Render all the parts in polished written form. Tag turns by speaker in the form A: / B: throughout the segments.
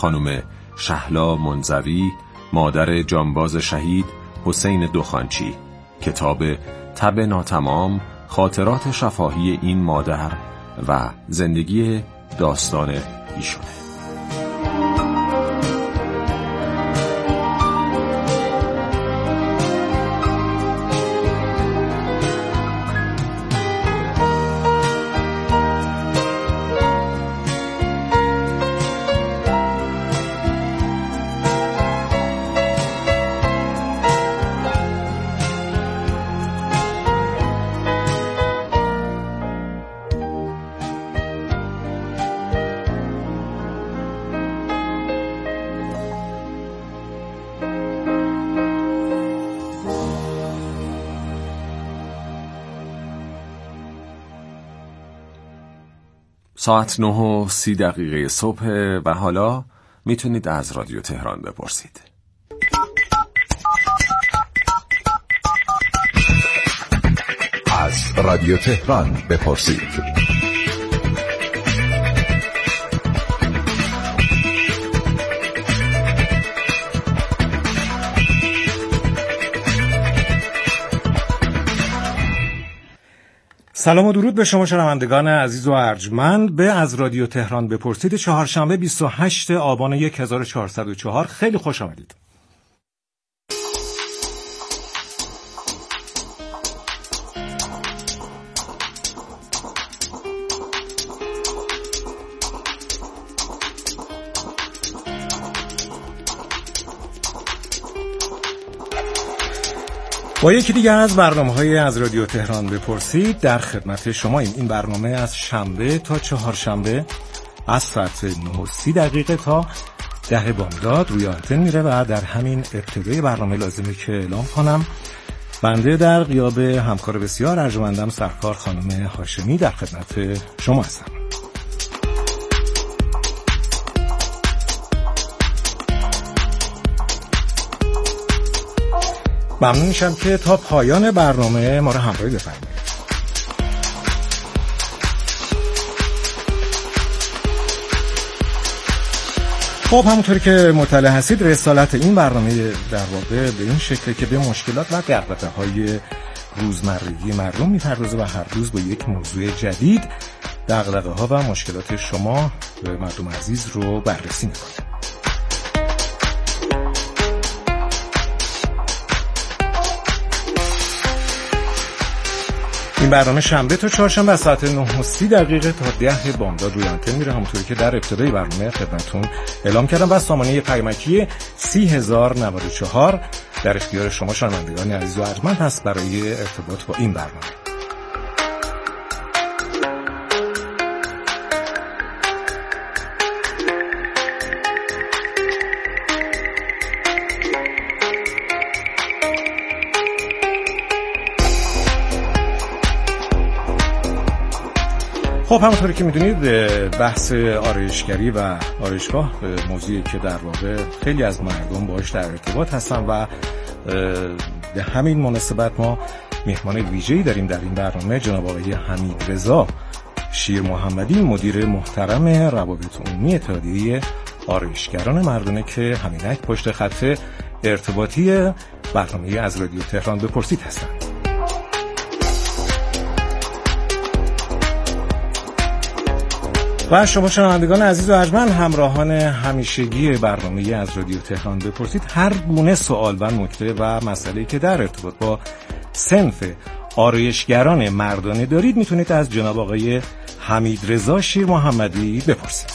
A: خانم شهلا منزوی، مادر جانباز شهید حسین دخانچی. کتاب تب ناتمام، خاطرات شفاهی این مادر و زندگی داستان ایشونه. ساعت 9:30 صبح و حالا میتونید از رادیو تهران بپرسید.
B: از رادیو تهران بپرسید.
C: سلام و درود به شما شنوندگان عزیز و ارجمند به از رادیو تهران بپرسید چهارشنبه 28 آبان 1404. خیلی خوش آمدید. با یکی دیگر از برنامه‌های از رادیو تهران بپرسید در خدمت شما این برنامه از شنبه تا چهارشنبه از ساعت 9:30 تا 10 بامداد روی آنتن میره و در همین ابتدای برنامه لازمه که اعلام کنم بنده در غیاب همکار بسیار ارجمندم سرکار خانم هاشمی در خدمت شما هستم. ممنون میشم که تا پایان برنامه ما رو همراهی بفرمایید. خب همونطوری که مطلع هستید رسالت این برنامه در واقع به این شکل که به مشکلات و دغدغه‌های روزمرگی مردم میپردازه و هر روز با یک موضوع جدید دغدغه‌ها و مشکلات شما مردم عزیز رو بررسی میکنه. این برنامه شنبه تا چهارشنبه از ساعت 9:30 تا 10 بامداد روی آنتن میره همونطوری که در ابتدای برنامه خدمتتون اعلام کردم و سامانه پیامکی 30094 در اختیار شما شنوندگان عزیز و ارجمند هست برای ارتباط با این برنامه. خب همونطوری که میدونید بحث آرایشگری و آرایشگاه موضوعی که در واقع خیلی از مردم باهاش در ارتباط هستن و به همین مناسبت ما مهمان ویژه‌ای داریم در این برنامه، جناب آقای حمیدرضا شیر محمدی، مدیر محترم روابط عمومی اتحادیه آرایشگران مردانه که همینک پشت خط ارتباطی برنامه از رادیو تهران بپرسید هستند. و شما شنوندگان عزیز و ارجمند همراهان همیشگی برنامه از رادیو تهران بپرسید، هر گونه سوال و نکته و مسئله‌ای که در ارتباط با صنف آرایشگران مردانه دارید میتونید از جناب آقای حمیدرضا شیر محمدی بپرسید.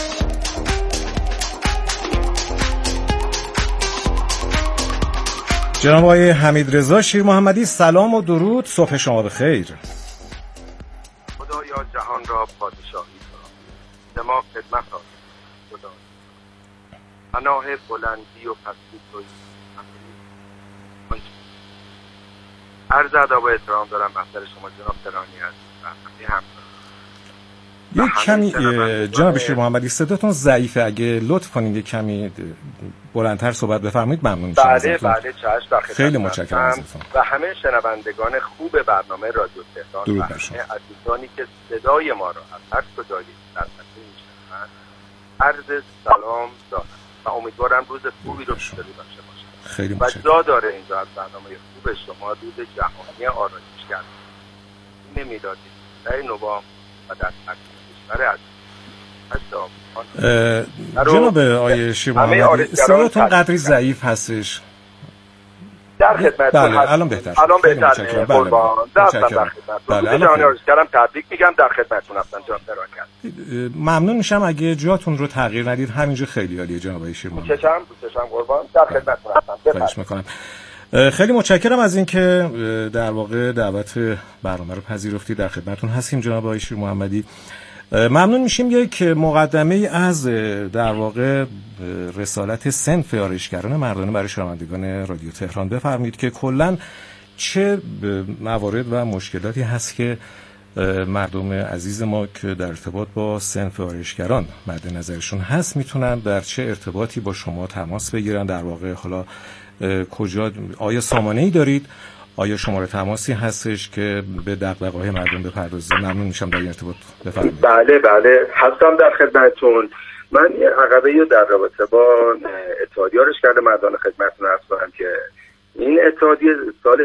C: جناب آقای حمیدرضا شیر محمدی، سلام و درود، صبح شما بخیر.
D: خدایا جهان را پادشاهی کناد، ما خدمت خدا، پناه بلندی و پستی توی عرض ادب و احترام دارم بخاطر شما جناب تهرانی هستم.
C: یک کمی جناب شیر محمدی صداتون ضعیفه، اگه لطف کنید یک کمی بلندتر صحبت بفرمایید ممنون میشم.
D: بله چشم.
C: خیلی متشکرم ازتون
D: و همه شنوندگان خوب برنامه رادیو تهران و عزیزانی که صدای ما را از هر کجایی در خطر میشنوند عرض سلام دارم و امیدوارم روز خوبی رو داشته باشم.
C: خیلی
D: و جا داره اینجا از برنامه خوب شما روز جهانی آرایشگر میلادی در نوامبر و در کشور عزیز
C: جناب آقای شیر محمدی صداتون قدری ضعیف هستش.
D: در خدمت
C: بله الان بهتر
D: قربان در خدمت جهانی آرایشگرم تبریک میگم. در خدمتتون هستم جناب براکت.
C: ممنون میشم اگه جاتون رو تغییر ندید. همینجا خیلی عالیه جناب آقای شیر محمدی.
D: چشم قربان در خدمتتون هستم.
C: خواهش میکنم. خیلی متشکرم از اینکه در واقع دعوت برنامه رو پذیرفتید. در خدمتتون هستیم جناب آقای شیر محمدی. ممنون میشیم یک مقدمه از در واقع رسالت صنف آرایشگران مردانه برای شنوندگان رادیو تهران بفرمایید که کلاً چه موارد و مشکلاتی هست که مردم عزیز ما که در ارتباط با صنف آرایشگران مد نظرشون هست میتونن در چه ارتباطی با شما تماس بگیرن. در واقع حالا کجا آیا سامانه‌ای دارید؟ آیا شماره تماسی هستش که به دغدغه‌های مردم بپردازید؟ ممنون میشم در این ارتباط بفرمایید.
D: بله هستم در خدمتتون. من یه عقبه‌ای در رابطه با اتحادیه آرایشگران مردانه خدمتتون عرض کنم که این اتحادیه سال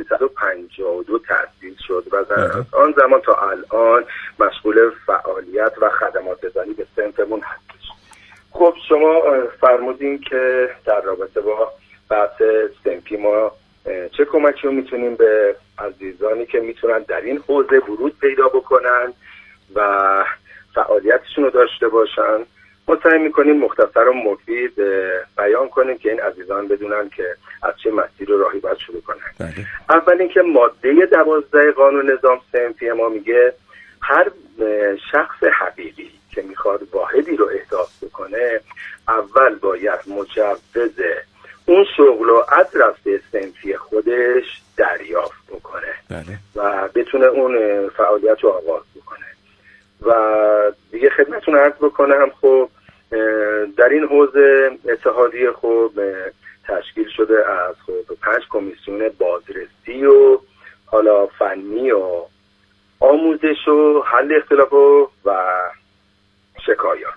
D: 1352 تأسیس شد و از آن زمان تا الان مشغول فعالیت و خدمات رسانی به صنفمون هستش. خب شما فرمودین که در رابطه با بحث صنفی ما چه کمکی رو میتونیم به عزیزانی که میتونن در این حوزه ورود پیدا بکنن و فعالیتشون رو داشته باشن. ما سعی میکنیم مختصر و مفید بیان کنیم که این عزیزان بدونن که از چه مسیر و راهی باید شروع کنن. اول اینکه ماده 12 قانون نظام صنفی ما میگه هر شخص حقیقی که میخواد واحدی رو احداث بکنه اول باید مجوز اون شغل رو از رفته صنفی خودش دریافت بکنه و بتونه اون فعالیت رو آغاز بکنه. و دیگه خدمتتون عرض بکنم خب در این حوزه اتحادیه خب تشکیل شده از 5 کمیسیون بازرسی و حالا فنی و آموزش و حل اختلاف و شکایات.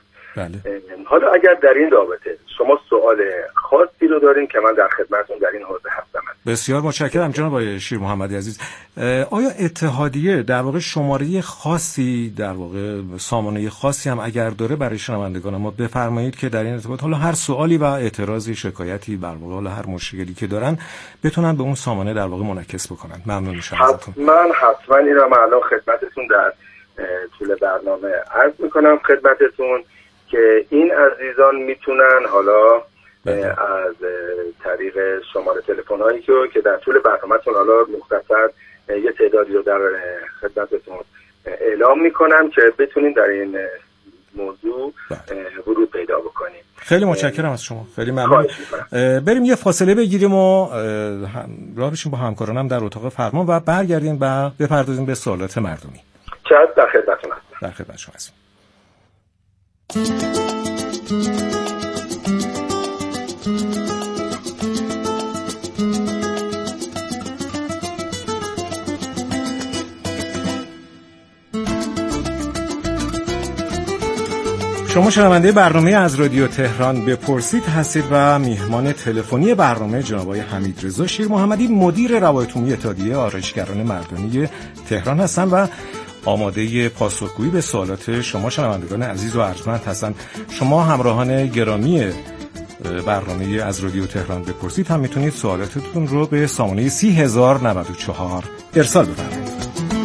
D: حالا اگر در این رابطه شما سوال خاصی رو دارین که من در خدمتتون در این حوزه هستم.
C: بسیار متشکرم جناب آقای شیر محمدی عزیز. آیا اتحادیه در واقع شماره خاصی در واقع سامانه خاصی هم اگر داره برای شنوندگان ما بفرمایید که در این ارتباط حالا هر سوالی و اعتراضی شکایتی در واقع حالا هر مشکلی که دارن بتونن به اون سامانه در واقع منعکس بکنن. ممنون میشم ازتون.
D: حتما این رو الان خدمتتون در طول برنامه عرض میکنم خدمتتون که این عزیزان میتونن حالا از طریق شماره تلفن هایی که در طول برنامه‌تون حالا مختصر یه تعدادی رو در خدمتتون اعلام میکنم که بتونین در این موضوع ورود پیدا بکنیم.
C: خیلی متشکرم از شما. خیلی ممنون. بریم یه فاصله بگیریم و راه بشیم با همکارانم در اتاق فرمان و برگردیم و بپردازیم به سوالات مردمی.
D: چقدر در خدمتتون هستم.
C: در خدمت شما هستم. شما شنونده برنامه از رادیو تهران بپرسید هستید و میهمان تلفنی برنامه جناب آقای حمیدرضا شیر محمدی مدیر روابط عمومی اتحادیه آرایشگران مردانی تهران هستن و آماده پاسخگویی به سوالات شما شنوندگان عزیز و ارجمند هستند. شما همراهان گرامی برنامه از رادیو تهران بپرسید هم میتونید سوالاتتون رو به سامانه 30,094 ارسال بفرمایید.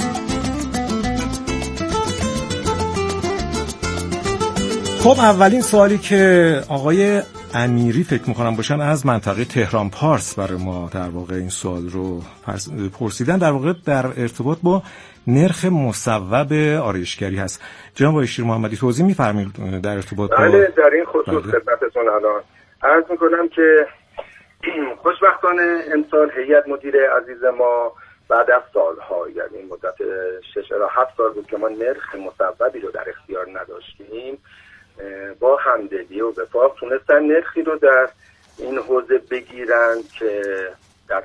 C: خب اولین سوالی که آقای امیری فکر میکنم باشن از منطقه تهران پارس برای ما در واقع این سوال رو پرسیدن، در واقع در ارتباط با نرخ مصوب آرایشگری هست. جناب آقای شیر محمدی توضیح می‌فرمایید در ارتباط با
D: در این خصوص خدمتتون الان عرض میکنم که خوشبختانه امسال هیئت مدیره عزیز ما بعد از سالها، یعنی مدت 6 الی 7 سال بود که ما نرخ مصوبی رو در اختیار نداشتیم، با همدلی و وفاق تونستن نرخی رو در این حوزه بگیرن که در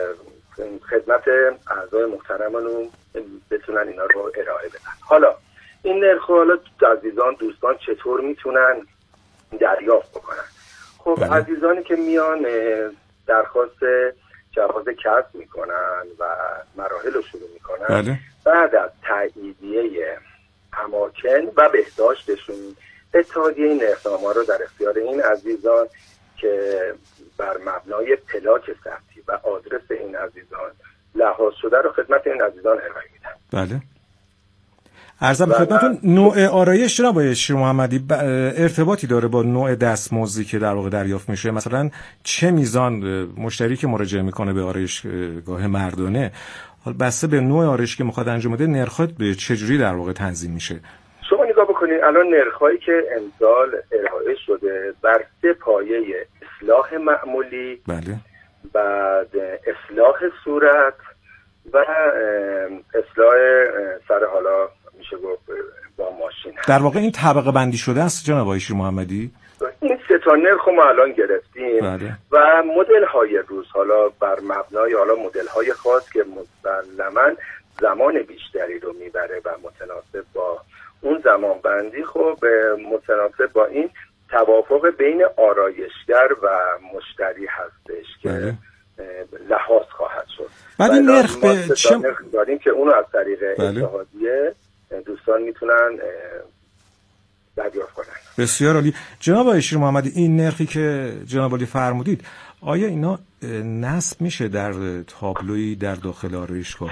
D: خدمت اعضای محترممون بتونن اینا رو ارائه بدن. حالا این نرخ حالا عزیزان دوستان چطور میتونن دریافت بکنن؟ خب
C: بله.
D: عزیزانی که میان درخواست جواز کسب میکنن و مراحل رو شروع میکنن،
C: بله.
D: بعد از تاییدیه اماکن و بهداشتشون اتحادیه نرخنامه رو در اختیار این عزیزان که بر مبنای پلاک ثبتی و آدرس این عزیزان لحاظ شده رو خدمت این عزیزان ارائه میدن.
C: بله. عرضم خدمتتون نوع آرایش جناب آقای شیر محمدی ارتباطی داره با نوع دستمزدی که در واقع دریافت میشه؟ مثلا چه میزان مشتری که مراجعه میکنه به آرایشگاه مردانه بسته به نوع آرایشی که میخواد انجام بده نرخات به چه جوری در واقع تنظیم میشه؟
D: شما نگاه بکنید الان نرخایی که امسال ارائه شده بر 3 پایه اصلاح معمولی،
C: بله.
D: بعد اصلاح صورت و اصلاح سر حالا میشه گفت با ماشین هست.
C: در واقع این طبقه بندی شده است جناب آقای شیر محمدی؟
D: این 3 تا نرخ ما الان گرفتیم.
C: بله.
D: و مدل های روز حالا بر مبنای حالا مدل های خاص که مسلماً زمان بیشتری رو میبره و متناسب با اون زمان بندی، خب متناسب با این توافق بین آرایشگر و مشتری هستش که
C: بله.
D: لحاظ خواهد شد.
C: بعد این نرخ به چه
D: نرخ داریم که اونو از طریق
C: بله.
D: اتحادیه دوستان میتونن دریافت کنن.
C: بسیار عالی. جناب آقای شیر محمدی این نرخی که جناب عالی فرمودید آیا اینا نصب میشه در تابلویی در داخل آرایشگاه؟
D: 100%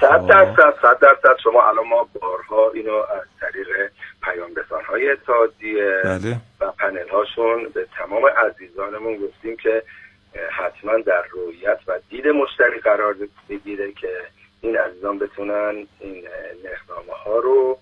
D: شما الان ما بارها اینو از طریق پیام رسان‌های اتحادیه
C: بله.
D: و پنل هاشون به تمام عزیزانمون گفتیم که حتما در رؤیت و دید مشتری قرار بگیره که این عزیزان بتونن این نرخنامه ها رو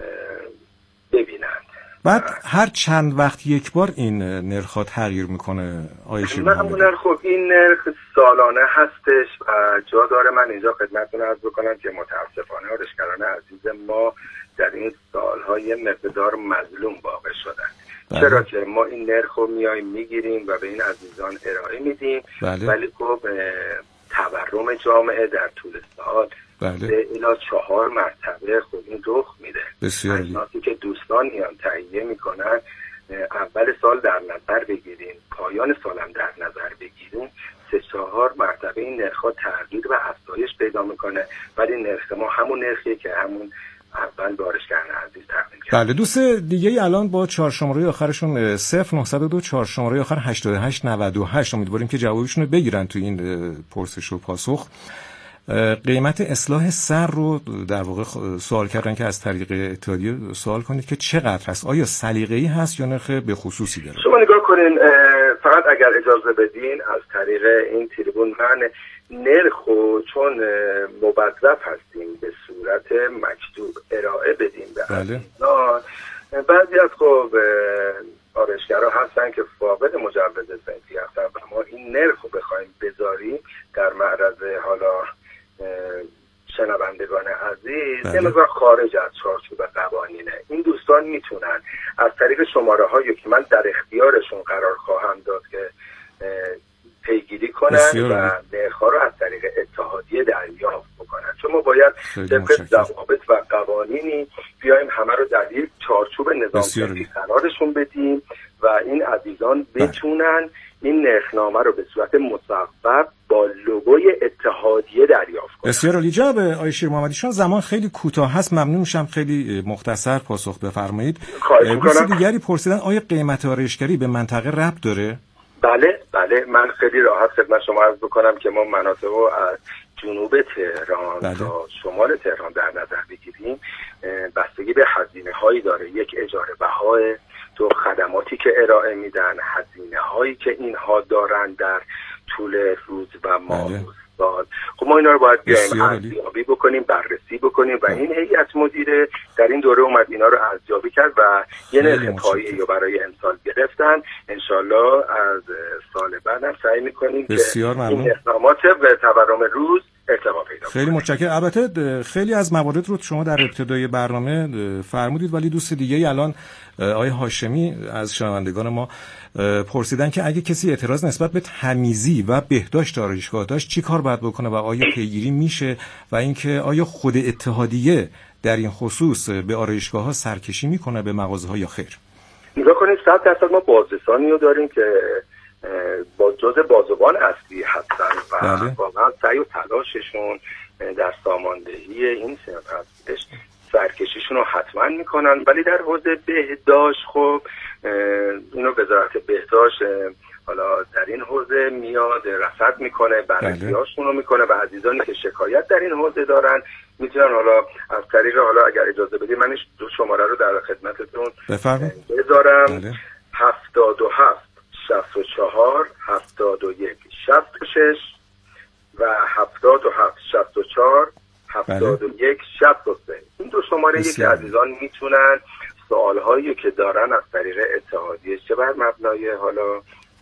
D: ببینند.
C: بعد هر چند وقت یک بار این نرخ ها تغییر میکنه آقای شیر محمدی؟
D: معمولا خب این نرخ سالانه هستش و جا داره من اینجا خدمتتون عرض بکنم که متاسفانه آرایشگران عزیز ما در این سالهای مقدار مظلوم واقع شدن.
C: بله.
D: چرا که ما این نرخ رو میایم میگیریم و به این عزیزان ارائه میدیم. بله. ولی خب تورم جامعه در طول سال
C: بله.
D: 3 الی 4 مرتبه خب این رخ میده.
C: بسیار
D: اساسی که دوستان میان تهیه میکنن اول سال در نظر بگیریم، پایان سال هم در نظر بگیریم، 3-4 مرتبه این نرخ‌ها تغییر و افزایش پیدا میکنه. ولی نرخ ما همون نرخیه که همون اول آرایشگران عزیز تقدیم کرد.
C: بله. دوست دیگه الان با 4 شماره آخرشون 0902 4 شماره آخر 8898 امیدواریم که جوابشون رو بگیرن تو این پرسش و پاسخ. قیمت اصلاح سر رو در واقع سوال کردن که از طریق اتحادیه سوال کنید که چقدر هست؟ آیا سلیقه‌ای هست یا نرخ به خصوصی داره؟
D: شما نگاه کنین، فقط اگر اجازه بدین از طریق این تریبون من نرخو چون موظف هستیم به صورت مکتوب ارائه بدیم به عزیزان. بعضی از خب آرایشگرها هستن که فاقد مجوز صنفی هستن و ما این نرخو بخوایم بذاریم در معرض حالا شنوندگان عزیز یه مقدار خارج از چارچوب قوانینه. این دوستان میتونن از طریق شماره هایی که من در اختیارشون قرار خواهم داد که پیگیری کنن و نرخ‌ها رو از طریق اتحادیه دریافت بکنن. چون ما باید طبق ضوابط و قوانینی بیایم همه رو در یک چارچوب نظام قرارشون بدیم و این عزیزان بتونن این نرخنامه رو به صورت مصوب با لوگوی اتحادیه دریافت کنن.
C: بسیار عالی. جناب آقای شیر محمدی چون زمان خیلی کوتاه هست ممنون میشم خیلی مختصر پاسخ بفرمایید. دوست دیگری پرسیدن آیا قیمت آرایشگری به منطقه ربط داره؟
D: بله من خیلی راحت خدمت شما عرض بکنم که ما مناطق رو از جنوب تهران تا شمال تهران در نظر بگیریم بستگی به هزینه هایی داره. یک اجاره بهای، تو خدماتی که ارائه میدن، هزینه هایی که اینها دارن در طول روز و ماه سال. خب ما اینا رو باید بیایم ارزیابی بکنیم، بررسی بکنیم و این هیئت مدیره در این دوره اومد اینا رو ارزیابی کرد و یه نرخ پایه‌ای رو برای امسال گرفتن. انشالله از سال بعد هم سعی میکنیم که این اقدامات به تورم روز ارتقا پیدا کنه.
C: خیلی متشکرم. البته خیلی از موارد رو شما در ابتدای برنامه فرمودید ولی دوست دیگه الان آقای هاشمی از شنوندگان ما پرسیدن که اگه کسی اعتراض نسبت به تمیزی و بهداشت آرایشگاه داشت چی کار باید بکنه و آیا پیگیری میشه و اینکه آیا خود اتحادیه در این خصوص به آرایشگاه‌ها سرکشی میکنه به مغازه‌ها یا خیر؟
D: نگاه کنید 100% ما بازرسانی رو داریم که با جزء بازوان اصلی هستن و واقعا سعی و تلاششون در ساماندهی این صنف هستش، سرکشیشون رو حتما میکنن. ولی در حوزه بهداشت خب اینو وزارت بهداشت حالا در این حوزه میاد رصد میکنه، بررسی‌هاشون رو میکنه و عزیزانی که شکایت در این حوزه دارن میتونن حالا از طریق، حالا اگر اجازه بدید من دو شماره رو در خدمتتون بذارم. 77 64 71 66 و 77 64 71 63. این دو شماره که عزیزان میتونن سوالهایی که دارن از طریق اتحادیه، چه بر مبنای حالا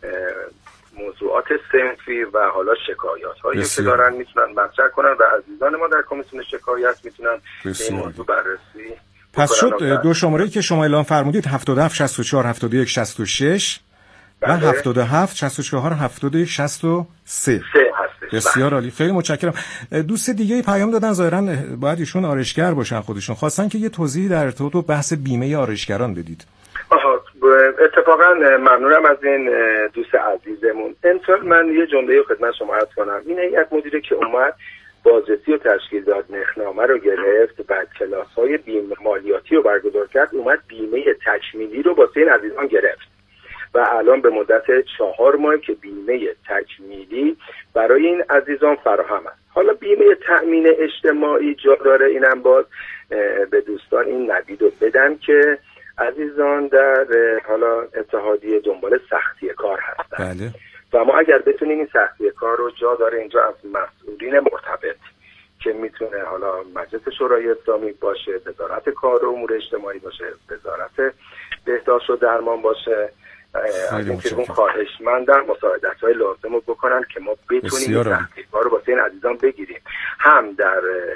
D: موضوعات صنفی و حالا شکایات هایی که دارن میتونن مطرح کنن و عزیزان ما در کمیسیون شکایت میتونن این موضوع بررسی.
C: پس شد دو شماره که شما اعلام فرمودید 77 64 71 66 و 77 64 71 63 بسیار عالی، خیلی متشکرم. دوست دیگه پیام دادن، ظاهرا باید ایشون آرایشگر باشن خودشون، خواستن که یه توضیحی در ارتباط با بحث بیمه آرایشگران بدید.
D: اتفاقا ممنونم از این دوست عزیزمون. امسال من یه جمله خدمت شما عرض کنم. این هیئت مدیره که اومد بازرسی و تشکیل داد، نخنامه رو گرفت، بعد کلاس‌های بیمه مالیاتی رو برگزار کرد، اومد بیمه تکمیلی رو واسه این عزیزان گرفت و الان به مدت 4 ماه که بیمه تکمیلی برای این عزیزان فراهم است. حالا بیمه تأمین اجتماعی جا داره، اینم باز به دوستان این نوید رو بدم که عزیزان در حالا اتحادیه دنبال سختی کار هستن.
C: بله.
D: و ما اگر بتونیم این سختی کار رو جا داره اینجا از مسئولین مرتبط که میتونه حالا مجلس شورای اسلامی باشه، وزارت کار و امور اجتماعی باشه، وزارت بهداشت و درمان باشه، از این تیرون خواهشمندم مساعدت‌های لازم رو بکنن که ما بتونیم سختی کار رو واسه این عزیزان بگیریم، هم در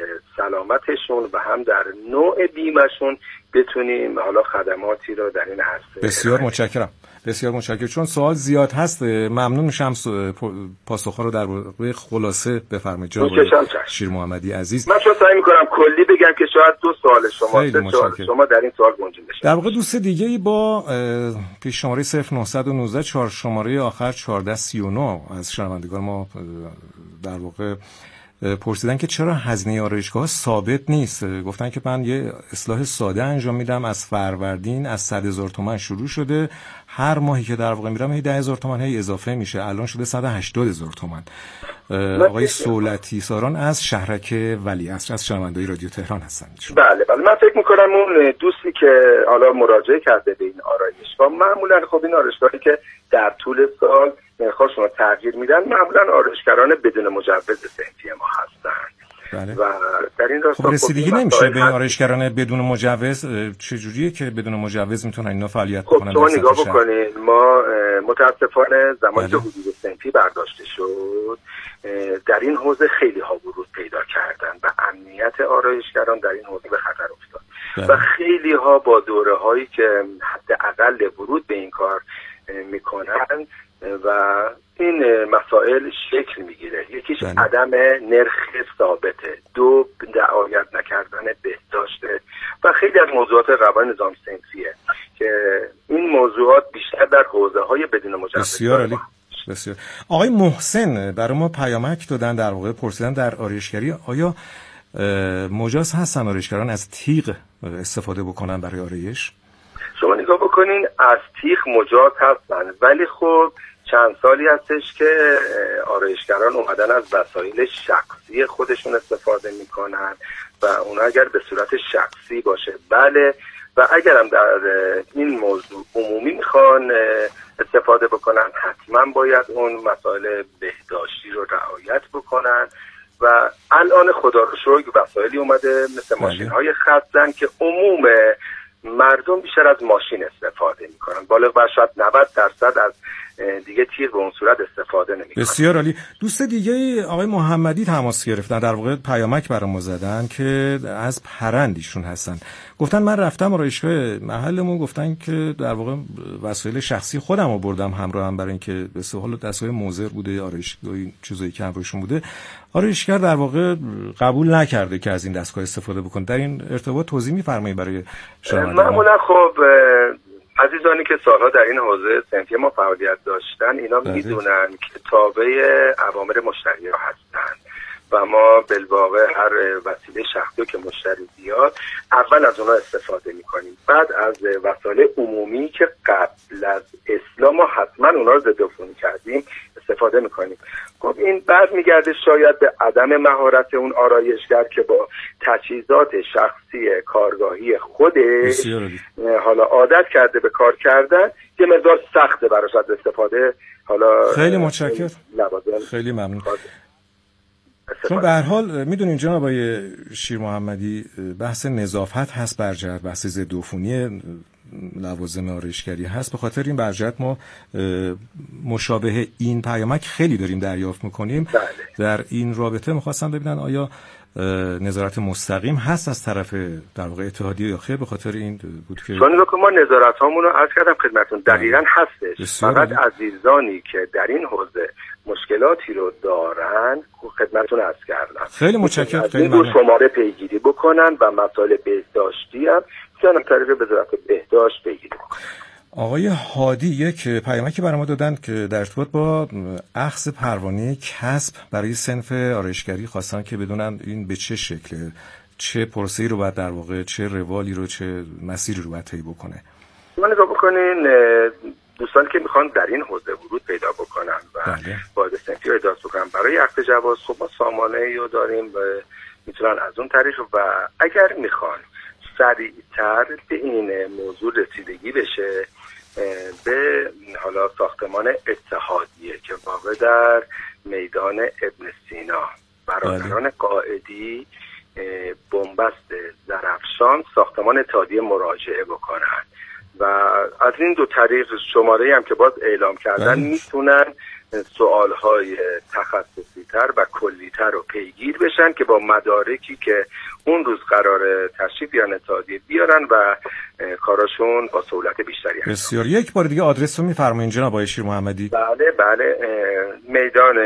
D: سلامتشون و هم در نوع بیمهشون بتونیم حالا خدماتی رو در این عرصه.
C: بسیار متشکرم، بسیار متشکرم. چون سوال زیاد هست ممنون میشم پاسخ‌ها رو در واقع خلاصه بفرمایید جناب شیر محمدی عزیز.
D: من سعی می‌کنم کلی بگم که شاید 2 سوال شما در این سوال گنجون بشه.
C: در واقع دوست دیگه‌ای با پیش شماره 0919 4 شماره آخر 1439 از شنوندگان ما در واقع پرسیدن که چرا هزینه آرایشگاه ثابت نیست. گفتن که من یه اصلاح ساده انجام میدم، از فروردین از 100,000 تومان شروع شده، هر ماهی که در واقع میرم 10,000 تومان هی اضافه میشه، الان شده 180,000 تومان. آقای سولتی ساران از شهرک ولیعصر از شنوندگان رادیو تهران هستن.
D: بله من فکر میکنم اون دوستی که حالا مراجعه کرده به این آرایشگاه معمولا خب این آرایشگاهی که در طول سال نرخاشون رو تغییر میدن معمولا آرایشگران بدون مجوز صنفی ما هستن.
C: بله.
D: و در این راستا
C: رسیدگی نمیشه به این آرایشگران بدون مجوز؟ چجوریه که بدون مجوز میتونن اینا فعالیت بکنن؟
D: خب نگاه بکنید، ما متاسفانه زمانی که حدود صنفی برداشته شد در این حوزه خیلی ها ورود پیدا کردن و امنیت آرایشگران در این حوزه به خطر افتاد. و خیلی ها با دوره هایی که حداقل ورود به این کار میکنن و این مسائل شکل میگیره. یکیش عدم نرخ ثابته، 2 رعایت نکردن بهداشته و خیلی از موضوعات قواعد نظام صنفیه که این موضوعات بیشتر در حوزه های بدون مجوز.
C: بسیار عالی، بسیار. آقای محسن برای ما پیامک دادن، در واقع پرسیدن در آرایشگری آیا مجاز هستن آرایشگران از تیغ استفاده بکنن برای آرایش؟
D: شما نگاه بکنین از تیغ مجاز هستن، ولی خب چند سالی هستش که آرایشگران اومدن از وسایل شخصی خودشون استفاده میکنن و اونا اگر به صورت شخصی باشه بله، و اگرم در این موضوع عمومی میخوان استفاده بکنن حتما باید اون مسائل بهداشتی رو رعایت بکنن. و الان خدا رو شکر وسایلی اومده مثل ماشین های خزن که عموم مردم بیشتر از ماشین استفاده میکنن، بالغ بر شاید 90% از دیگه تیغ به اون صورت استفاده نمی‌کنه.
C: بسیار عالی. دوست دیگه آقای محمدی تماس گرفتن، در واقع پیامک برام زدن که از پرندیشون هستن. گفتن من رفتم آرایشگاه محلمون، گفتن که در واقع وسایل شخصی خودم رو بردم همراهم برای اینکه به سهول دستگاه موزر بوده، آرایشگاهی چیزایی که همراهشون بوده. آرایشگر در واقع قبول نکرده که از این دستگاه استفاده بکنه. در این ارتباط توضیح می‌فرمایید برای شنوندگان؟
D: معمولا خب عزیزانی که سالها در این حوزه صنفی ما فعالیت داشتن اینا میدونن که تابع اوامر مشتری ها هستن و ما بالواقع هر وسیله شخصی که مشتری بیاد اول از اونها استفاده میکنیم، بعد از وسایل عمومی که قبل از اسلام ما حتما اونها رو ضد عفونی کردیم استفاده میکنیم. خب این بعد میگرده شاید به عدم مهارت اون آرایشگر که با تجهیزات شخصی کارگاهی خودش حالا عادت کرده به کار کردن، یه مقدار سخته براش از استفاده. حالا
C: خیلی متشکرم، خیلی ممنون. چون به هر حال میدونین جناب آقای شیر محمدی بحث نظافت هست برجهت، بحث ضد عفونی لوازم آرایشگری هست، به خاطر این برجهت ما مشابه این پیامک خیلی داریم دریافت میکنیم. در این رابطه میخواستم ببینن آیا نظارت مستقیم هست از طرف در واقع اتحادیه یا خیر؟ به خاطر این بود که
D: ما نظارت هامون رو عرض کردم خدمتتون دقیقاً هستش. فقط عزیزانی که در این حوزه مشکلاتی رو دارن خدمتتون عرض کردم.
C: خیلی متشکرم، خیلی ممنون.
D: شماره پیگیری بکنن و مسائل بهداشتی هم میتونن طریق وزارت بهداشت پیگیری بکنن.
C: آقای هادی یک پیامکی برای ما دادن که در ارتباط با اخذ پروانه کسب برای صنف آرایشگری خواستن که بدونن این به چه شکله، چه پروسه‌ای رو باید در واقع، چه روالی رو، چه مسیری رو باید طی بکنه.
D: شما نگاه بکنین دوستانی که میخوان در این حوزه ورود پیدا بکنن و وارد صنفی احداث بکنن برای اخذ جواز، خب ما سامانه‌ای رو داریم و میتونن از اون طریق و اگر میخوان سریعتر به این موضوع رسیدگی بشه به حالا ساختمان اتحادیه که واقع در میدان ابن سینا برادران قائدی بنبست زرافشان ساختمان اتحادیه مراجعه بکنن و از این دو طریق شماره هم که باز اعلام کردن میتونن سوالهای تخصصی تر و کلی تر رو پیگیر بشن که با مدارکی که اون روز قرار تشریف بیان اتحادیه بیارن و کاراشون با سهولت بیشتری هست.
C: بسیار. یک بار دیگه آدرس رو میفرمایید جناب آقای شیر محمدی؟
D: بله میدان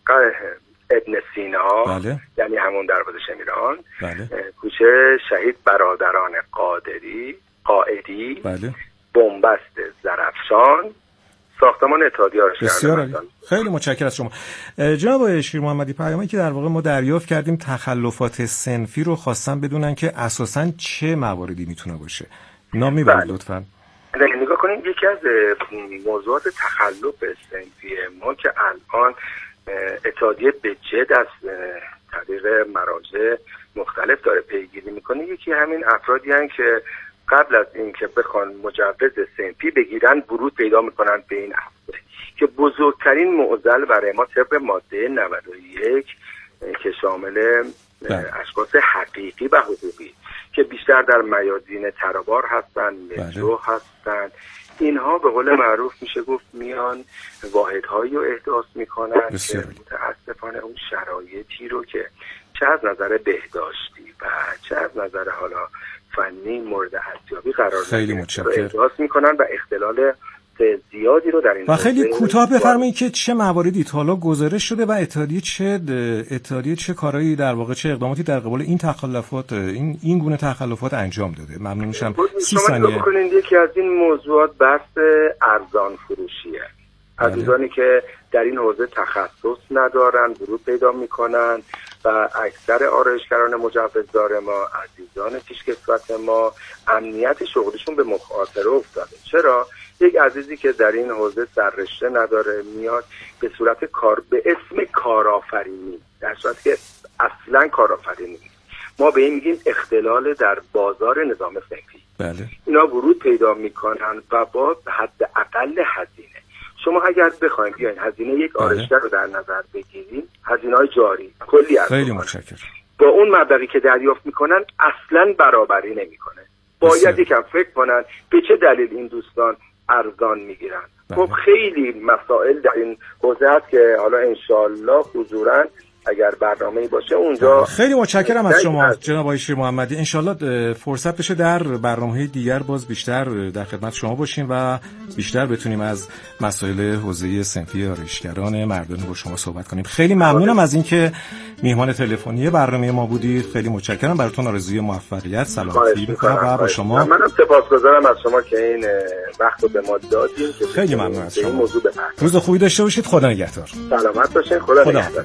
D: ابن سینا، یعنی همون دروازه شمیران، کوچه شهید برادران قائدی، بنبست زرافشان، ساختمان اتحادیه آرایشگری.
C: بسیار خیلی متشکرم از شما جناب آقای شیر محمدی. پیامی که در واقع ما دریافت کردیم تخلفات صنفی رو خواستن بدونن که اساساً چه مواردی میتونه باشه. نام میبرید لطفاً.
D: نگاه کنید یکی از موضوعات تخلف صنفی ما که الان اتحادیه به جد از طریق مراجع مختلف داره پیگیری میکنه، یکی همین افرادی هستند که قبل از اینکه بخوان مجوز صنفی بگیرن ورود پیدا میکنن به این افراد که بزرگترین معضل برای ما طبق ماده 91 که شامل اشخاص حقیقی و حقوقی که بیشتر در میادین ترابار هستن، مترو هستن، اینها به قول معروف میشه گفت میان واحدهایی رو احداث میکنن که متاسفانه اون شرایطی رو که چه از نظر بهداشتی و چه از نظر حالا فنی مورد ارزیابی قرار احداث میکنن و اختلال زیادی رو در این
C: و خیلی کوتاه بفرمایید که چه مواردی تا حالا گزارش شده و اتحادیه چه کارهایی در واقع، چه اقداماتی در قبال این تخلفات این گونه تخلفات انجام داده. ممنون میشم. 30 ثانیه.
D: بکنید یکی از این موضوعات بحث ارزان فروشیه. عزیزانی که در این حوزه تخصص ندارن ورود پیدا میکنن و اکثر آرایشگران مجوزدار ما، عزیزان پیشکسوت ما، امنیت شغلشون به مخاطره افتاده. چرا؟ یک عزیزی که در این حوزه سررشته نداره میاد به صورت کار به اسم کارآفرینی، در صورتی که اصلا کارآفرینی نیست. ما به این میگیم اختلال در بازار نظام صنفی. اینا ورود پیدا میکنن و با حداقل هزینه. شما اگر بخواید بیاین هزینه یک آرایشگر رو در نظر بگیریم، هزینه‌های جاری کلی از
C: خیلی متشکرم
D: با اون مبلغی که دریافت میکنن اصلا برابری نمیکنه. باید یکم فکر کنن به چه دلیل این دوستان ارزان میگیرن. خب خیلی مسائل در این حوزه هست که حالا انشالله حضوراً اگر برنامه‌ای باشه اونجا.
C: خیلی متشکرم از شما جناب آقای شیر محمدی. انشالله فرصت بشه در برنامه‌های دیگر باز بیشتر در خدمت شما باشیم و بیشتر بتونیم از مسائل حوزه صنفی آرایشگران مردانی با شما صحبت کنیم. خیلی ممنونم از اینکه میهمان تلفنی برنامه ما بودید. خیلی متشکرم. براتون آرزوی موفقیت، سلامتی می‌کنم و با شما.
D: منم سپاسگزارم از شما که این وقت رو به ما دادید.
C: خیلی ممنون از شما. روز خوبی داشته باشید. خدا نگهدار.
D: سلامت باشین. خدا نگهدار.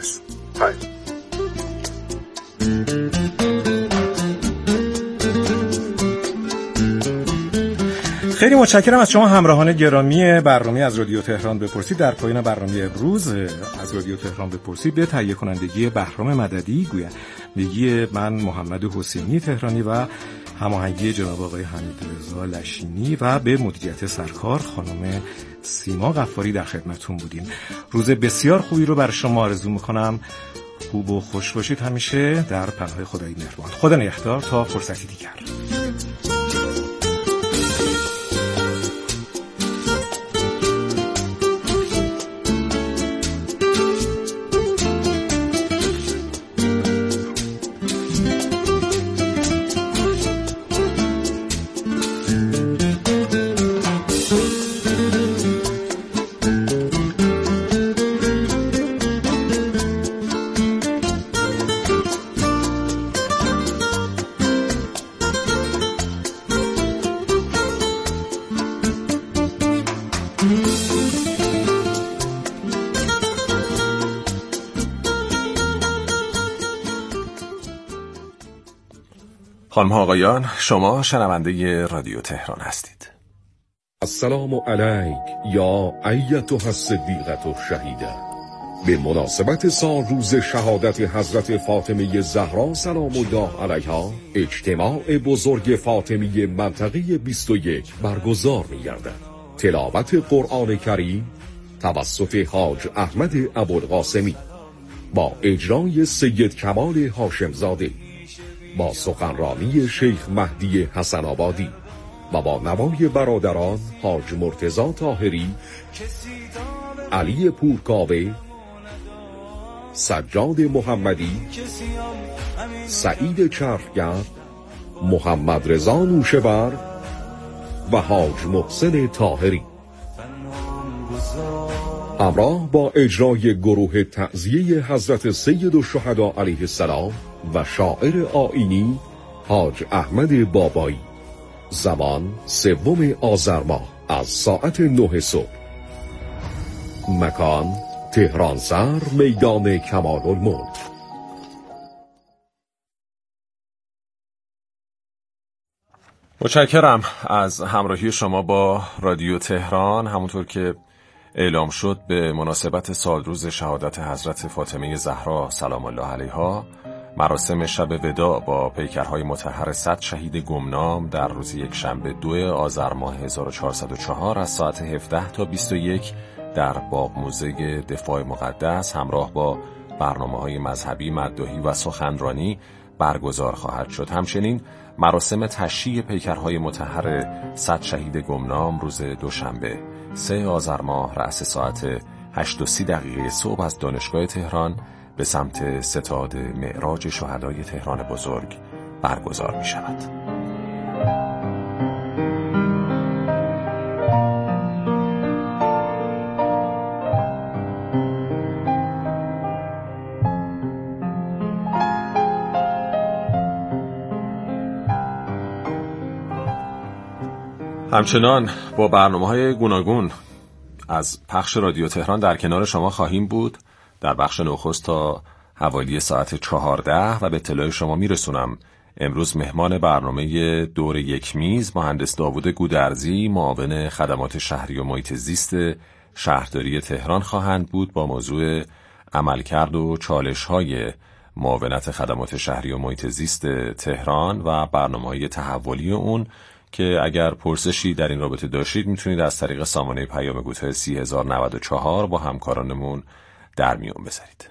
C: خیلی متشکرم از شما همراهان گرامی برنامه از رادیو تهران بپرسید. در پایان برنامه امروز از رادیو تهران بپرسید به تهیه کنندگی بهرام مددی، گویندگی من محمد حسینی تهرانی و هماهنگی جناب آقای حمیدرضا لشینی و به مدیریت سرکار خانم سیما غفاری در خدمتتون بودیم. روز بسیار خوبی رو بر شما آرزو می‌کنم. خوب و خوش باشید همیشه در پناه خدای مهربان. خدا نگهدار تا فرصتی دیگر.
A: خانم ها آقایان، شما شنونده رادیو تهران هستید.
B: السلام علیک یا ایتها الصدیقة الشهیده. به مناسبت سال روز شهادت حضرت فاطمه زهرا سلام الله علیها، اجتماع بزرگ فاطمی منطقه 21 برگزار می‌گردد. تلاوت قرآن کریم توسط حاج احمد ابوالقاسمی با اجرای سید کمال هاشمزاده، با سخنرانی شیخ مهدی حسن آبادی و با نوای برادران حاج مرتضی طاهری، علی پورکاوه، سجاد محمدی، سعید چرخگرد، محمد رضا نوشه‌ور و حاج محسن طاهری، همراه با اجرای گروه تعزیه حضرت سید الشهدا علیه السلام و شاعر آیینی حاج احمد بابایی. زمان 3 آذر ماه از ساعت 9 صبح. مکان تهران سر، میدان کمال الملک.
A: متشکرم از همراهی شما با رادیو تهران. همونطور که اعلام شد به مناسبت سالروز شهادت حضرت فاطمه زهرا سلام الله علیها، مراسم شب وداع با پیکرهای مطهر 100 شهید گمنام در روز یکشنبه 2 آذر ماه 1404 از ساعت 17 تا 21 در باغ موزه دفاع مقدس همراه با برنامه‌های مذهبی، مداحی و سخنرانی برگزار خواهد شد. همچنین مراسم تشییع پیکرهای مطهر 100 شهید گمنام روز دوشنبه 3 آذر ماه رأس ساعت 8:30 صبح از دانشگاه تهران به سمت ستاد معراج شهدای تهران بزرگ برگزار می شود. همچنان با برنامه‌های گوناگون از پخش رادیو تهران در کنار شما خواهیم بود. در بخش نخست تا حوالی ساعت 14 و به اطلاع شما میرسونم امروز مهمان برنامه دور یک میز مهندس داوود گودرزی، معاون خدمات شهری و محیط زیست شهرداری تهران خواهند بود با موضوع عملکرد و چالش‌های معاونت خدمات شهری و محیط زیست تهران و برنامه‌های تحولی اون که اگر پرسشی در این رابطه داشتید میتونید از طریق سامانه پیام کوتاه 30094 با همکارانمون در میون بذارید.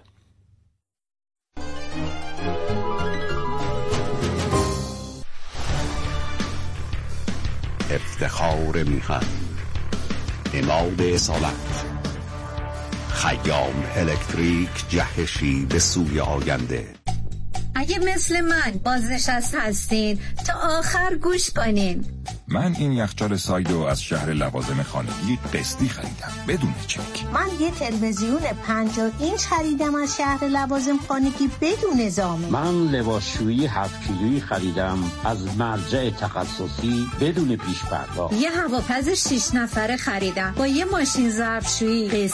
E: افتخار میهن،
B: اماد اصالت، خیام الکتریک، جهشی به سوی آینده.
E: اگه مثل من بازنشسته هستین تا آخر گوش کنین.
F: من این یخچال سایدو از شهر لوازم خانگی قسطی خریدم بدون چک.
G: من یه تلویزیون 50 اینچ خریدم از شهر لوازم خانگی بدون ضامن.
H: من لباسشویی 7 کیلویی خریدم از مرجع تخصصی بدون پیش پرداخت.
E: یه هواپز 6 نفره خریدم با یه ماشین ظرفشویی